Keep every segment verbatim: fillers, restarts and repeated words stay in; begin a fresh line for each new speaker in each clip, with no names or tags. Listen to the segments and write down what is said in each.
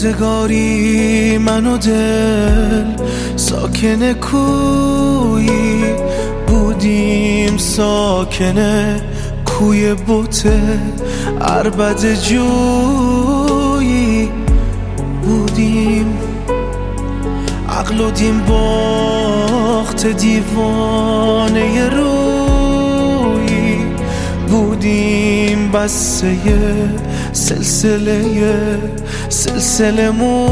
روزگاری من و دل ساکن کویی بودیم، ساکن کوی بوته عربد جویی بودیم. عقل و دین باخت دیوانه رویی بودیم، بسته سلسله سلسله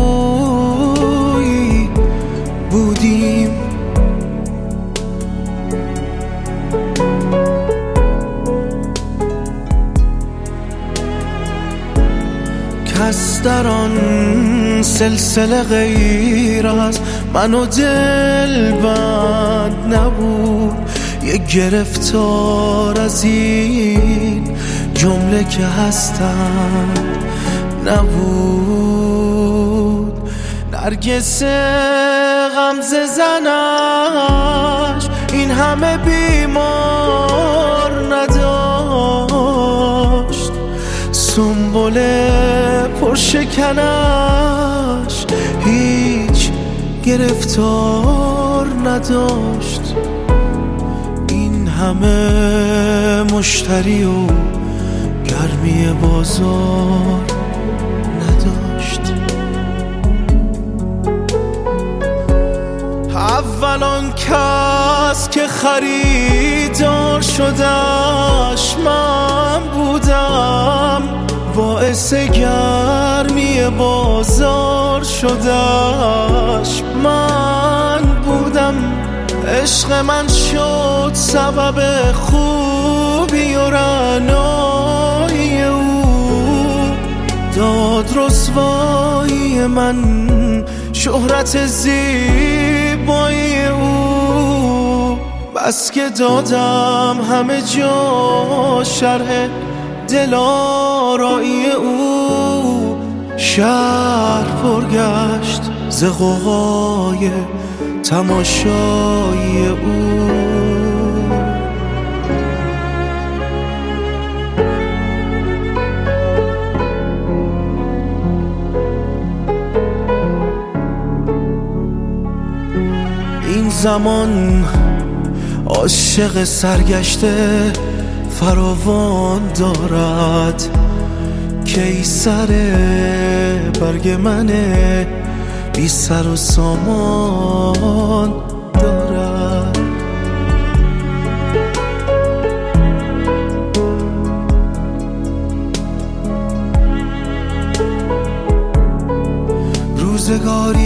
مویی بودیم. کس در آن سلسله غیر از من و دل بند نبود، یک گرفتار از این جمله که هستند نبود. نرگس غمزه زنش این همه بیمار نداشت، سنبل پرشکنش هیچ گرفتار نداشت. این همه مشتری و گرمی بازار نداشت. اول آن کس که خریدار شدش من بودم، باعث گرمی بازار شدش من بودم. عشق من شد سبب خوبی و رعنایی او، داد رسوایی من شهرت زیبایی او. بس که دادم همه جا شرح دلارایی او، شهر پرگشت ز غوغای تماشایی او. این زمان عاشق سرگشته فراوان دارد، کی سر برگ منه بی سر و سامان دارد.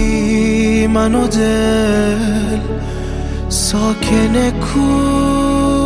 روزگاری من و دل ساکن کو